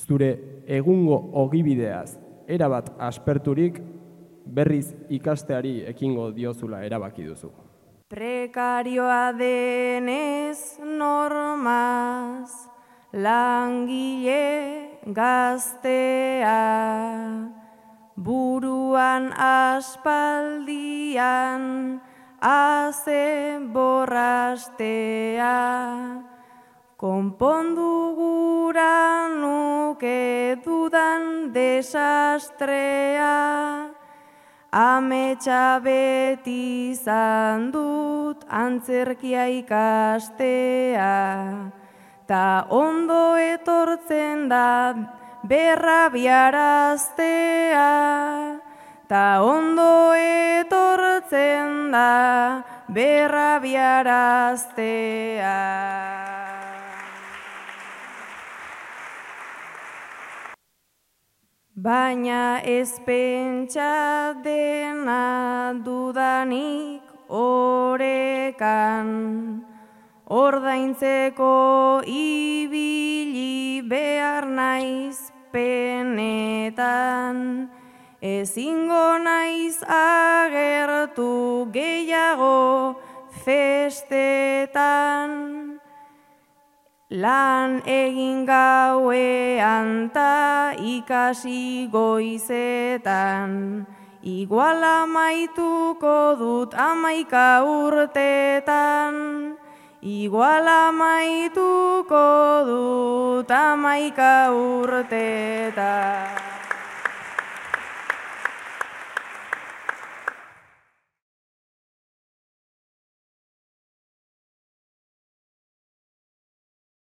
Zure egungo ogibideaz erabat asperturik, berriz ikasteari ekingo diozula erabaki duzu. Prekarioa denez normaz, langile gaztea, buruan aspaldian haze borrastea, konpondu gura nuke dudan desastrea, ametsa beti izan dut antzerkia ikastea, ta ondo etortzen da berrabiaraztea, ta ondo etortzen da berrabiaraztea. Baina ez pentsa dena dudanik orekan, ordaintzeko ibili behar naiz penetan, ezingo naiz agertu gehiago festetan. Lan egin gauean ta ikasi goizetan, igual amaituko dut 11 urtetan, igual amaituko dut 11 urtetan.